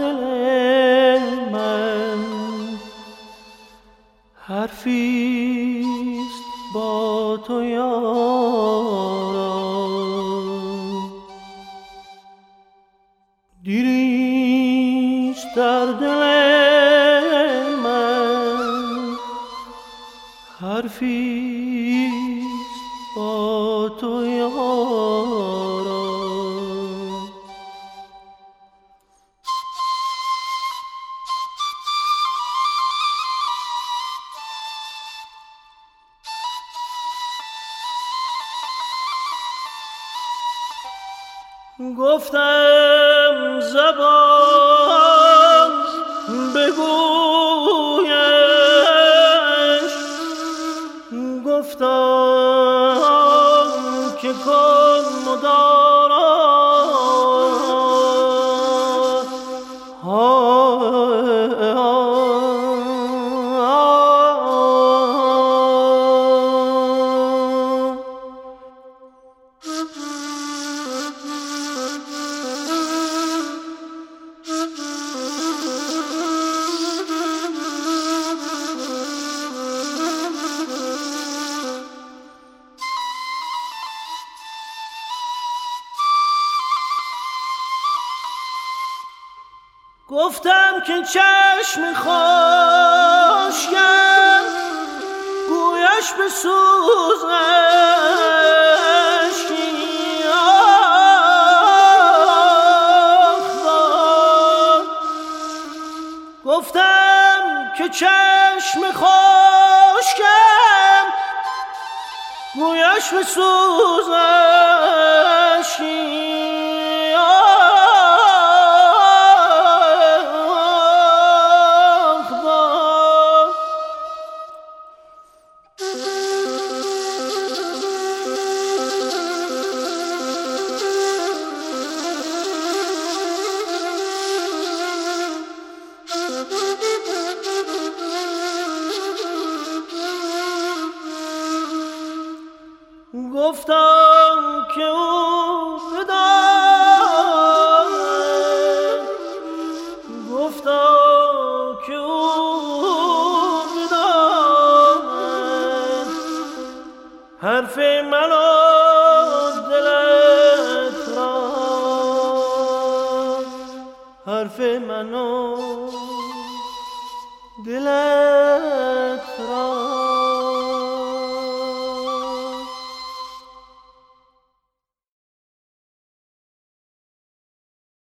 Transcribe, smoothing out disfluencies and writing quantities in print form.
دل من حرفیست با تو یارا، دیریست در دل من حرفیست با تو یارا. گفتم زبان بگویش، گفتم که کن مدارا، گفتم که چشم خشکم گویش به سوز اشکی، گفتم که چشم خشکم گویش به سوز اشکی، گفتم که او بداند، گفتم که او بداند حرف من و دلت را، حرف من و دلت